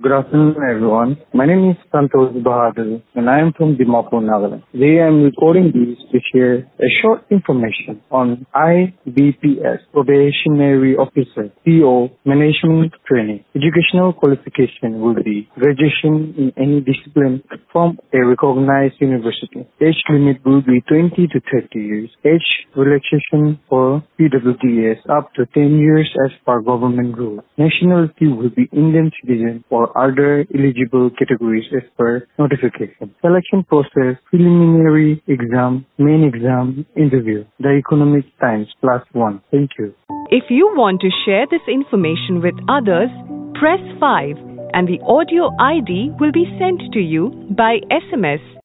Good afternoon, everyone. My name is Santosh Bahadur, and I am from Dimapur, Nagaland. Today, I am recording this to share a short information on IBPS, Probationary Officer, PO, Management Training. Educational qualification will be graduation in any discipline from a recognized university. Age limit will be 20 to 30 years. Age relaxation for PWDs up to 10 years as per government rule. Nationality will be Indian citizen or other eligible categories as per notification. Selection process, preliminary exam, main exam, interview. The economic times +1. Thank you. If you want to share this information with others, press 5 and the audio ID will be sent to you by SMS